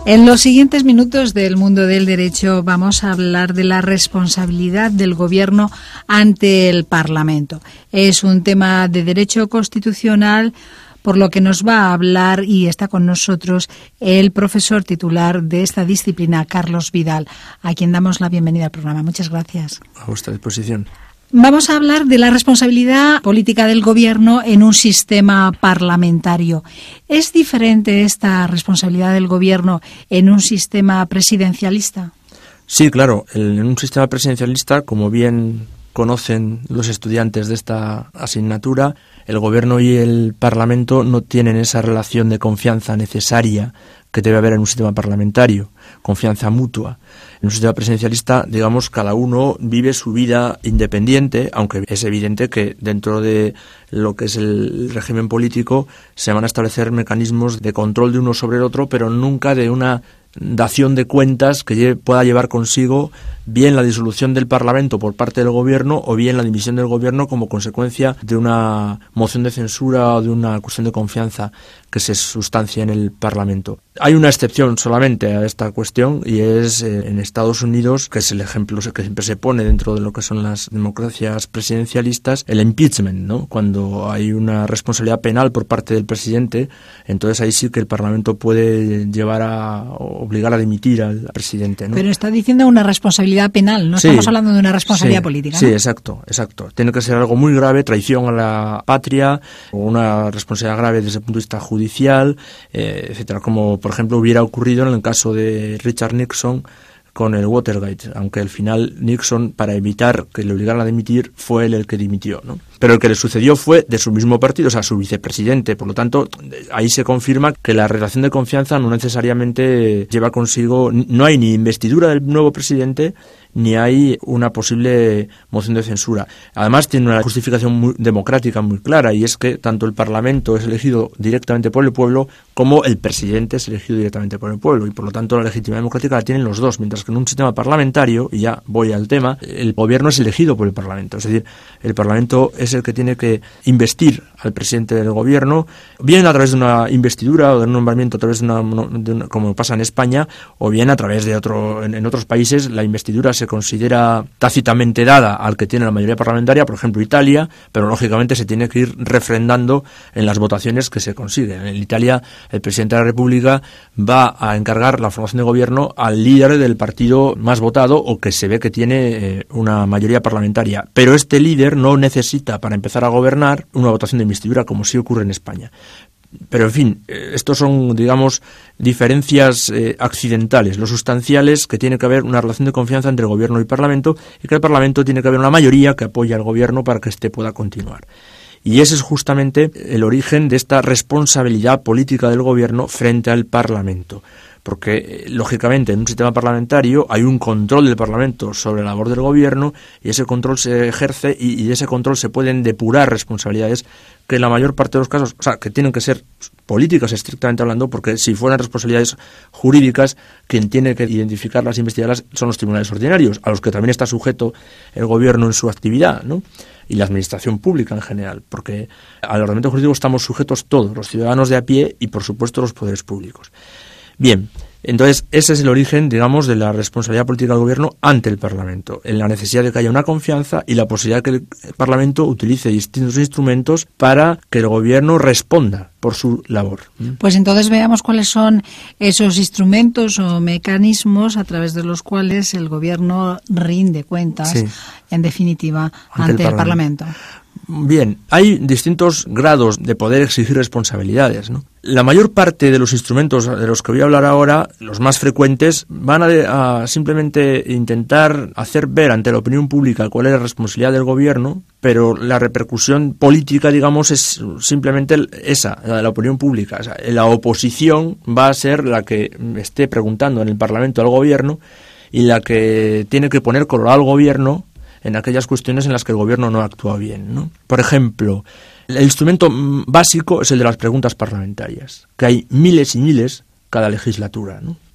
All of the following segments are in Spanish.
En los siguientes minutos del mundo del derecho vamos a hablar de la responsabilidad del Gobierno ante el Parlamento. Es un tema de derecho constitucional, por lo que nos va a hablar y está con nosotros el profesor titular de esta disciplina, Carlos Vidal, a quien damos la bienvenida al programa. Muchas gracias. A vuestra disposición. Vamos a hablar de la responsabilidad política del Gobierno en un sistema parlamentario. ¿Es diferente esta responsabilidad del Gobierno en un sistema presidencialista? Sí, claro. En un sistema presidencialista, como bien conocen los estudiantes de esta asignatura, el Gobierno y el Parlamento no tienen esa relación de confianza necesaria que debe haber en un sistema parlamentario, confianza mutua. En un sistema presidencialista, digamos, cada uno vive su vida independiente, aunque es evidente que dentro de lo que es el régimen político se van a establecer mecanismos de control de uno sobre el otro, pero nunca de una dación de cuentas que pueda llevar consigo bien la disolución del Parlamento por parte del Gobierno o bien la dimisión del Gobierno como consecuencia de una moción de censura o de una cuestión de confianza que se sustancia en el Parlamento. Hay una excepción solamente a esta cuestión y es en Estados Unidos, que es el ejemplo que siempre se pone dentro de lo que son las democracias presidencialistas, el impeachment, ¿no? Cuando hay una responsabilidad penal por parte del presidente, entonces ahí sí que el Parlamento puede obligar a dimitir al presidente, ¿no? Pero está diciendo una responsabilidad penal, no estamos hablando de una responsabilidad política, ¿no? Sí, exacto. Tiene que ser algo muy grave, traición a la patria, o una responsabilidad grave desde el punto de vista judicial, etcétera, como por ejemplo hubiera ocurrido en el caso de Richard Nixon con el Watergate, aunque al final Nixon, para evitar que le obligaran a dimitir, fue él el que dimitió, ¿no? Pero el que le sucedió fue de su mismo partido, o sea, su vicepresidente. Por lo tanto, ahí se confirma que la relación de confianza no necesariamente lleva consigo, no hay ni investidura del nuevo presidente, ni hay una posible moción de censura. Además, tiene una justificación muy democrática muy clara, y es que tanto el Parlamento es elegido directamente por el pueblo, como el presidente es elegido directamente por el pueblo, y por lo tanto la legitimidad democrática la tienen los dos, mientras que en un sistema parlamentario, y ya voy al tema, el gobierno es elegido por el Parlamento. Es decir, el Parlamento es el que tiene que investir al presidente del gobierno, bien a través de una investidura o de un nombramiento a través de una como pasa en España, o bien a través de en otros países la investidura se considera tácitamente dada al que tiene la mayoría parlamentaria, por ejemplo Italia, pero lógicamente se tiene que ir refrendando en las votaciones que se consiguen. En Italia el presidente de la República va a encargar la formación de gobierno al líder del partido más votado o que se ve que tiene una mayoría parlamentaria, pero este líder no necesita para empezar a gobernar una votación de investidura como sí ocurre en España. Pero, en fin, estos son, digamos, diferencias accidentales. Lo sustancial es que tiene que haber una relación de confianza entre el Gobierno y el Parlamento, y que el Parlamento tiene que haber una mayoría que apoye al Gobierno para que éste pueda continuar. Y ese es justamente el origen de esta responsabilidad política del Gobierno frente al Parlamento. Porque, lógicamente, en un sistema parlamentario hay un control del Parlamento sobre la labor del Gobierno, y ese control se ejerce y de ese control se pueden depurar responsabilidades que en la mayor parte de los casos, o sea, que tienen que ser políticas estrictamente hablando, porque si fueran responsabilidades jurídicas, quien tiene que identificarlas e investigarlas son los tribunales ordinarios, a los que también está sujeto el Gobierno en su actividad, ¿no? Y la administración pública en general, porque al ordenamiento jurídico estamos sujetos todos, los ciudadanos de a pie y, por supuesto, los poderes públicos. Bien, entonces ese es el origen, digamos, de la responsabilidad política del Gobierno ante el Parlamento, en la necesidad de que haya una confianza y la posibilidad de que el Parlamento utilice distintos instrumentos para que el Gobierno responda por su labor. Pues entonces veamos cuáles son esos instrumentos o mecanismos a través de los cuales el Gobierno rinde cuentas, sí, en definitiva, ante el Parlamento. Bien, hay distintos grados de poder exigir responsabilidades, ¿no? La mayor parte de los instrumentos de los que voy a hablar ahora, los más frecuentes, van a simplemente intentar hacer ver ante la opinión pública cuál es la responsabilidad del Gobierno, pero la repercusión política, digamos, es simplemente esa, la de la opinión pública. O sea, la oposición va a ser la que esté preguntando en el Parlamento al Gobierno y la que tiene que poner colorado al Gobierno en aquellas cuestiones en las que el Gobierno no actúa bien, ¿no? Por ejemplo, el instrumento básico es el de las preguntas parlamentarias, que hay miles y miles cada legislatura, ¿no?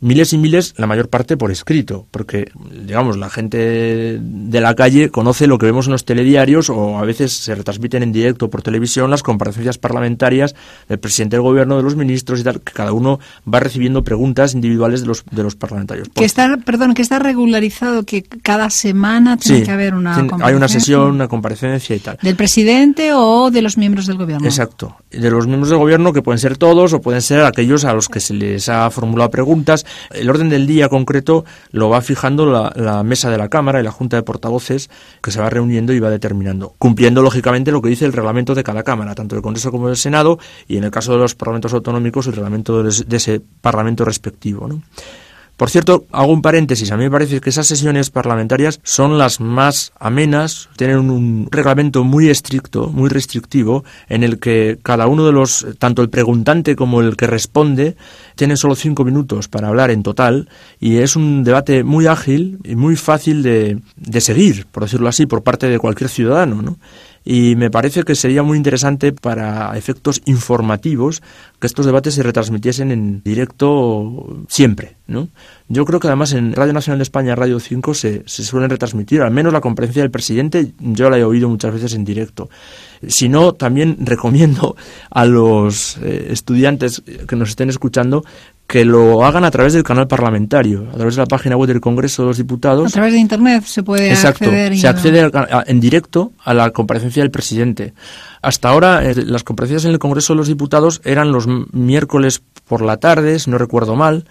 miles y miles, la mayor parte por escrito, porque, digamos, la gente de la calle conoce lo que vemos en los telediarios, o a veces se retransmiten en directo por televisión las comparecencias parlamentarias del presidente del gobierno, de los ministros y tal, que cada uno va recibiendo preguntas individuales de los parlamentarios. Que está regularizado, que cada semana tiene que haber una comparecencia. Hay una sesión, una comparecencia y tal. ¿Del presidente o de los miembros del gobierno? Exacto. De los miembros del gobierno, que pueden ser todos o pueden ser aquellos a los que se les ha formulado preguntas. El orden del día concreto lo va fijando la mesa de la Cámara y la Junta de Portavoces, que se va reuniendo y va determinando, cumpliendo lógicamente lo que dice el reglamento de cada Cámara, tanto del Congreso como del Senado, y en el caso de los parlamentos autonómicos, el reglamento de ese parlamento respectivo, ¿no? Por cierto, hago un paréntesis, a mí me parece que esas sesiones parlamentarias son las más amenas, tienen un reglamento muy estricto, muy restrictivo, en el que cada uno de los, tanto el preguntante como el que responde, tienen solo 5 minutos para hablar en total, y es un debate muy ágil y muy fácil de seguir, por decirlo así, por parte de cualquier ciudadano, ¿no? Y me parece que sería muy interesante para efectos informativos que estos debates se retransmitiesen en directo siempre, ¿no? Yo creo que además en Radio Nacional de España, Radio 5, se suelen retransmitir, al menos la conferencia del presidente, yo la he oído muchas veces en directo. Si no, también recomiendo a los estudiantes que nos estén escuchando que lo hagan a través del canal parlamentario, a través de la página web del Congreso de los Diputados. A través de Internet se puede acceder. Se accede en directo a la comparecencia del presidente. Hasta ahora las comparecencias en el Congreso de los Diputados eran los miércoles por la tarde, si no recuerdo mal,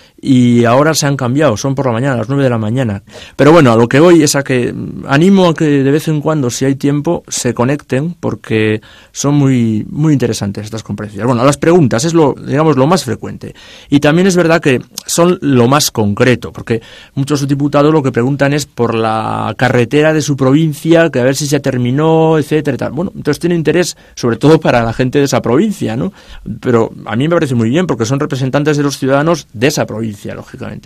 y ahora se han cambiado, son por la mañana, a las 9 de la mañana. Pero bueno, a lo que voy es a que animo a que de vez en cuando, si hay tiempo, se conecten, porque son muy, muy interesantes estas conferencias. Bueno, las preguntas es lo más frecuente. Y también es verdad que son lo más concreto, porque muchos diputados lo que preguntan es por la carretera de su provincia, que a ver si se terminó, etcétera, y tal. Bueno, entonces tiene interés, sobre todo para la gente de esa provincia, ¿no? Pero a mí me parece muy bien, porque son representantes de los ciudadanos de esa provincia, lógicamente.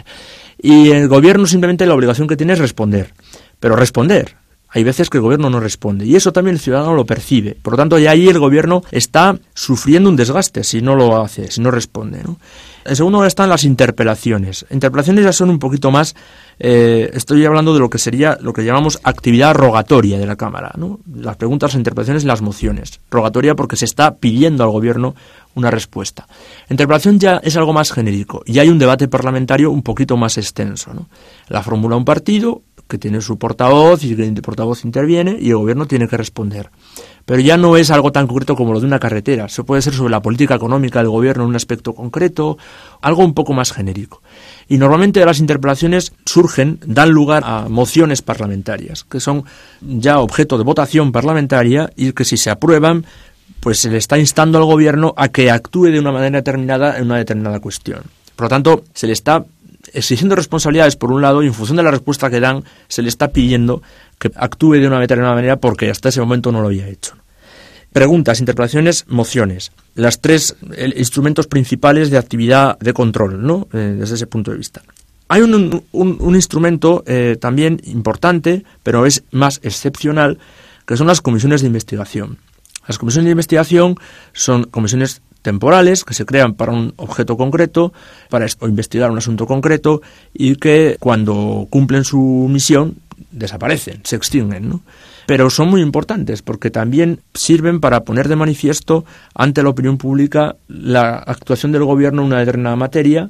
Y el gobierno simplemente la obligación que tiene es responder. Pero responder. Hay veces que el gobierno no responde. Y eso también el ciudadano lo percibe. Por lo tanto, ya ahí el gobierno está sufriendo un desgaste si no lo hace, si no responde, ¿no? En segundo lugar están las interpelaciones. Interpelaciones ya son un poquito más, estoy hablando de lo que sería lo que llamamos actividad rogatoria de la Cámara, ¿no? Las preguntas, las interpelaciones y las mociones. Rogatoria porque se está pidiendo al gobierno una respuesta. Interpelación ya es algo más genérico y hay un debate parlamentario un poquito más extenso, ¿no? La formula un partido que tiene su portavoz y el portavoz interviene y el gobierno tiene que responder. Pero ya no es algo tan concreto como lo de una carretera. Eso puede ser sobre la política económica del gobierno en un aspecto concreto, algo un poco más genérico. Y normalmente las interpelaciones dan lugar a mociones parlamentarias, que son ya objeto de votación parlamentaria y que si se aprueban, pues se le está instando al gobierno a que actúe de una manera determinada en una determinada cuestión. Por lo tanto, se le está exigiendo responsabilidades por un lado y en función de la respuesta que dan se le está pidiendo que actúe de una determinada manera porque hasta ese momento no lo había hecho. Preguntas, interpelaciones, mociones. Las tres instrumentos principales de actividad de control, ¿no? Desde ese punto de vista. Hay un instrumento también importante, pero es más excepcional, que son las comisiones de investigación. Las comisiones de investigación son comisiones temporales que se crean para un objeto concreto, para investigar un asunto concreto y que cuando cumplen su misión desaparecen, se extinguen, ¿no? Pero son muy importantes porque también sirven para poner de manifiesto ante la opinión pública la actuación del gobierno en una determinada materia.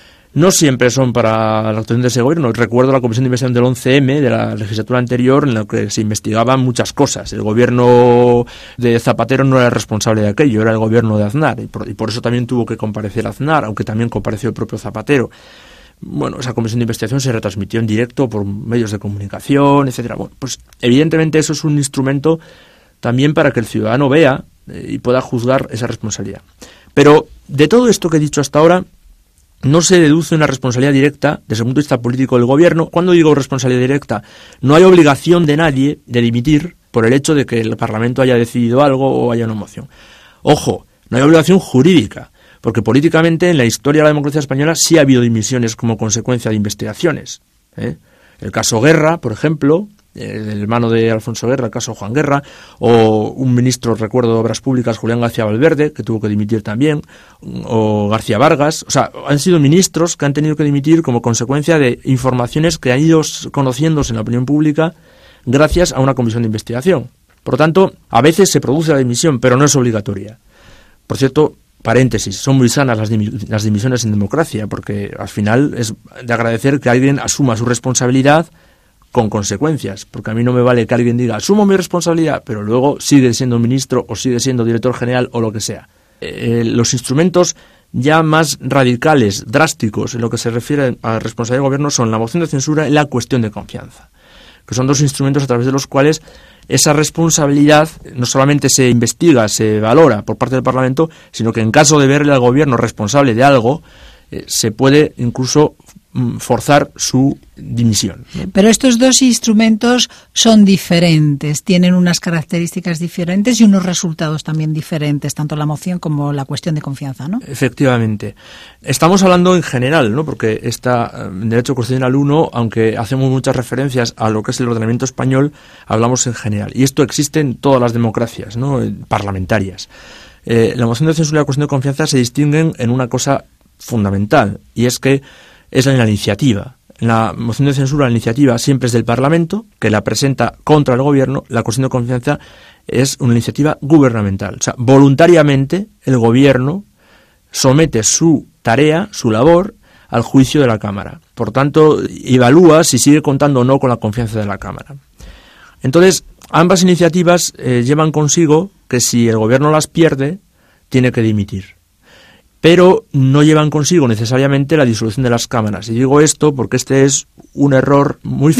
No siempre son para la actuación de ese gobierno. Recuerdo la comisión de investigación del 11M de la legislatura anterior en la que se investigaban muchas cosas. El gobierno de Zapatero no era el responsable de aquello, era el gobierno de Aznar y por eso también tuvo que comparecer Aznar, aunque también compareció el propio Zapatero. Bueno, esa comisión de investigación se retransmitió en directo por medios de comunicación, etcétera. Bueno, pues evidentemente eso es un instrumento también para que el ciudadano vea y pueda juzgar esa responsabilidad. Pero de todo esto que he dicho hasta ahora, no se deduce una responsabilidad directa desde el punto de vista político del gobierno. Cuando digo responsabilidad directa, no hay obligación de nadie de dimitir por el hecho de que el Parlamento haya decidido algo o haya una moción. Ojo, no hay obligación jurídica, porque políticamente en la historia de la democracia española sí ha habido dimisiones como consecuencia de investigaciones. El caso Guerra, por ejemplo, el hermano de Alfonso Guerra, el caso Juan Guerra, o un ministro, recuerdo, de Obras Públicas, Julián García Valverde, que tuvo que dimitir también, o García Vargas. O sea, han sido ministros que han tenido que dimitir como consecuencia de informaciones que han ido conociéndose en la opinión pública gracias a una comisión de investigación. Por lo tanto, a veces se produce la dimisión, pero no es obligatoria. Por cierto, paréntesis, son muy sanas las dimisiones en democracia, porque al final es de agradecer que alguien asuma su responsabilidad con consecuencias, porque a mí no me vale que alguien diga asumo mi responsabilidad, pero luego sigue siendo ministro o sigue siendo director general o lo que sea. Los instrumentos ya más radicales, drásticos, en lo que se refiere a la responsabilidad del gobierno son la moción de censura y la cuestión de confianza, que son dos instrumentos a través de los cuales esa responsabilidad no solamente se investiga, se valora por parte del Parlamento, sino que en caso de verle al gobierno responsable de algo, se puede incluso forzar su dimisión. Pero estos dos instrumentos son diferentes, tienen unas características diferentes y unos resultados también diferentes, tanto la moción como la cuestión de confianza, ¿no? Efectivamente. Estamos hablando en general, ¿no? Porque en Derecho Constitucional 1, aunque hacemos muchas referencias a lo que es el ordenamiento español, hablamos en general. Y esto existe en todas las democracias, ¿no? Parlamentarias. La moción de censura y la cuestión de confianza se distinguen en una cosa fundamental, y es que es en la iniciativa. En la moción de censura, la iniciativa siempre es del Parlamento, que la presenta contra el Gobierno. La cuestión de confianza es una iniciativa gubernamental. O sea, voluntariamente el Gobierno somete su tarea, su labor, al juicio de la Cámara. Por tanto, evalúa si sigue contando o no con la confianza de la Cámara. Entonces, ambas iniciativas llevan consigo que si el Gobierno las pierde, tiene que dimitir. Pero no llevan consigo necesariamente la disolución de las cámaras. Y digo esto porque este es un error muy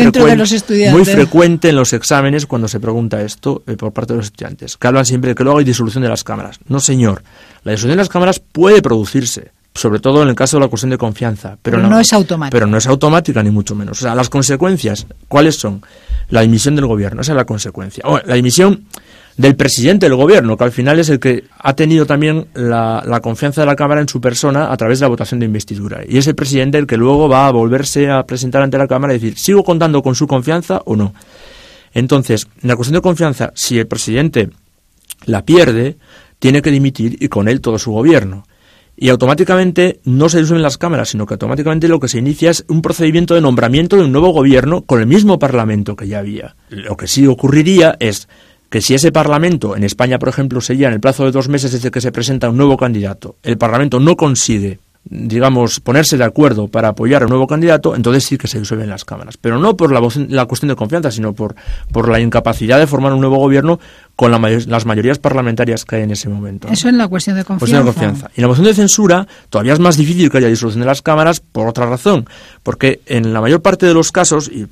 frecuente en los exámenes cuando se pregunta esto por parte de los estudiantes, que hablan siempre de que luego hay disolución de las cámaras. No, señor. La disolución de las cámaras puede producirse, sobre todo en el caso de la cuestión de confianza. Pero no es automática. Pero no es automática, ni mucho menos. O sea, las consecuencias, ¿cuáles son? La dimisión del gobierno, esa es la consecuencia. La dimisión del presidente del gobierno, que al final es el que ha tenido también la confianza de la Cámara en su persona a través de la votación de investidura. Y es el presidente el que luego va a volverse a presentar ante la Cámara y decir, ¿sigo contando con su confianza o no? Entonces, en la cuestión de confianza, si el presidente la pierde, tiene que dimitir y con él todo su gobierno. Y automáticamente no se disuelven las cámaras, sino que automáticamente lo que se inicia es un procedimiento de nombramiento de un nuevo gobierno con el mismo Parlamento que ya había. Lo que sí ocurriría es que si ese Parlamento, en España por ejemplo, sería en el plazo de 2 meses desde que se presenta un nuevo candidato, el Parlamento no consigue, digamos, ponerse de acuerdo para apoyar a un nuevo candidato, entonces sí que se disuelven las cámaras. Pero no por la cuestión de confianza, sino por la incapacidad de formar un nuevo gobierno con las mayorías parlamentarias que hay en ese momento, ¿no? Eso en la cuestión de confianza. Y en la moción de censura todavía es más difícil que haya disolución de las cámaras por otra razón, porque en la mayor parte de los casos, y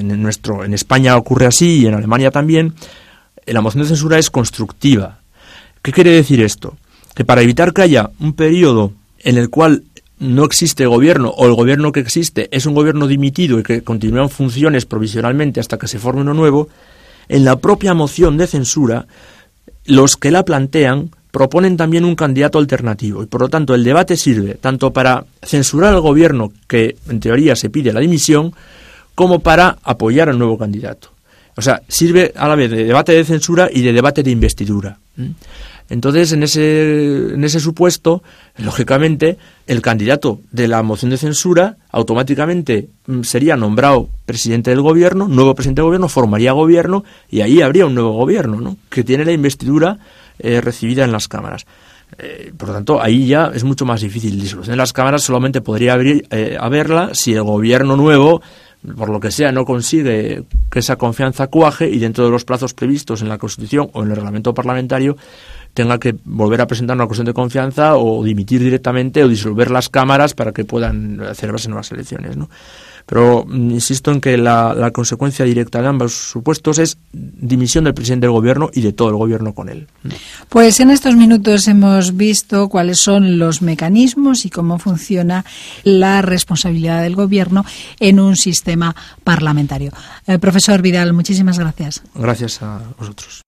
en España ocurre así y en Alemania también, la moción de censura es constructiva. ¿Qué quiere decir esto? Que para evitar que haya un periodo en el cual no existe gobierno o el gobierno que existe es un gobierno dimitido y que continúan funciones provisionalmente hasta que se forme uno nuevo, en la propia moción de censura los que la plantean proponen también un candidato alternativo y por lo tanto el debate sirve tanto para censurar al gobierno que en teoría se pide la dimisión como para apoyar al nuevo candidato. O sea, sirve a la vez de debate de censura y de debate de investidura. Entonces, en ese supuesto, lógicamente, el candidato de la moción de censura automáticamente sería nombrado presidente del gobierno, nuevo presidente del gobierno, formaría gobierno y ahí habría un nuevo gobierno, ¿no?, que tiene la investidura recibida en las cámaras. Por lo tanto, ahí ya es mucho más difícil. Disolución de las cámaras solamente podría haberla si el gobierno nuevo, por lo que sea, no consigue que esa confianza cuaje y dentro de los plazos previstos en la Constitución o en el reglamento parlamentario tenga que volver a presentar una cuestión de confianza o dimitir directamente o disolver las cámaras para que puedan celebrarse nuevas elecciones, ¿no? Pero insisto en que la consecuencia directa de ambos supuestos es dimisión del presidente del gobierno y de todo el gobierno con él. Pues en estos minutos hemos visto cuáles son los mecanismos y cómo funciona la responsabilidad del gobierno en un sistema parlamentario. Profesor Vidal, muchísimas gracias. Gracias a vosotros.